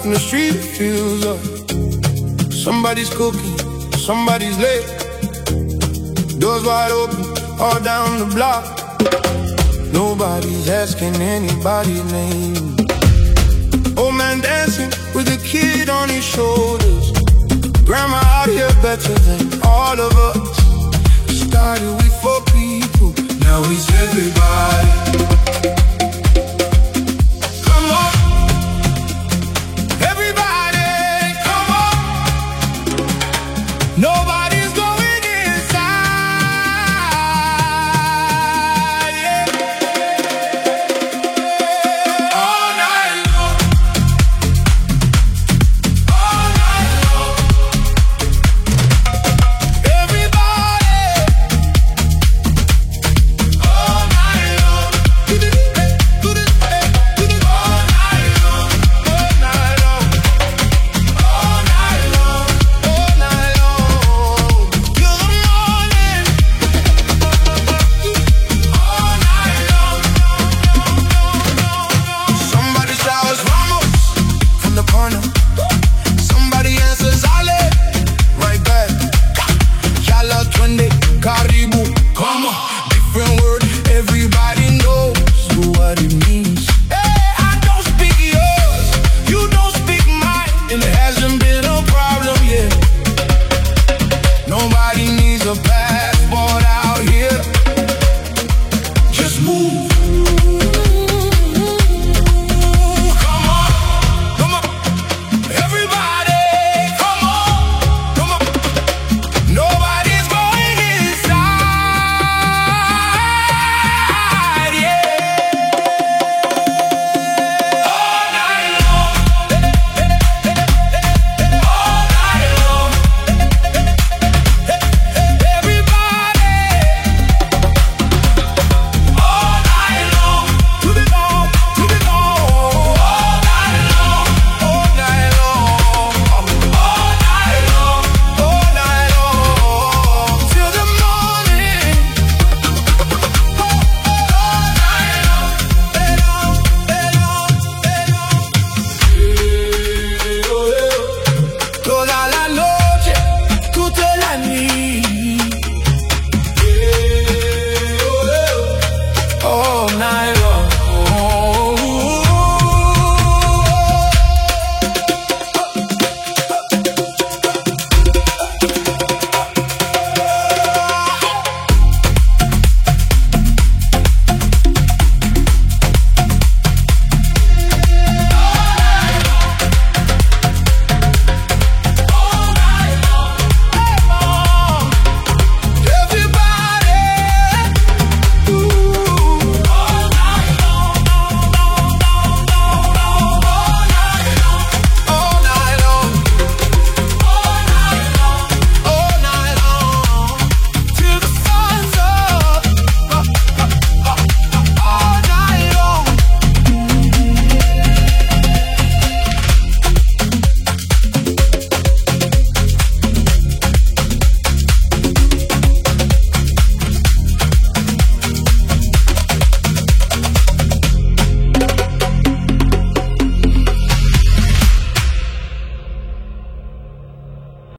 and the street feels up. Somebody's cooking, somebody's late. Doors wide open, all down the block. Nobody's asking anybody's name. Old man dancing with a kid on his shoulders. Grandma out here better than all of us. Started with 4 people, now it's everybody.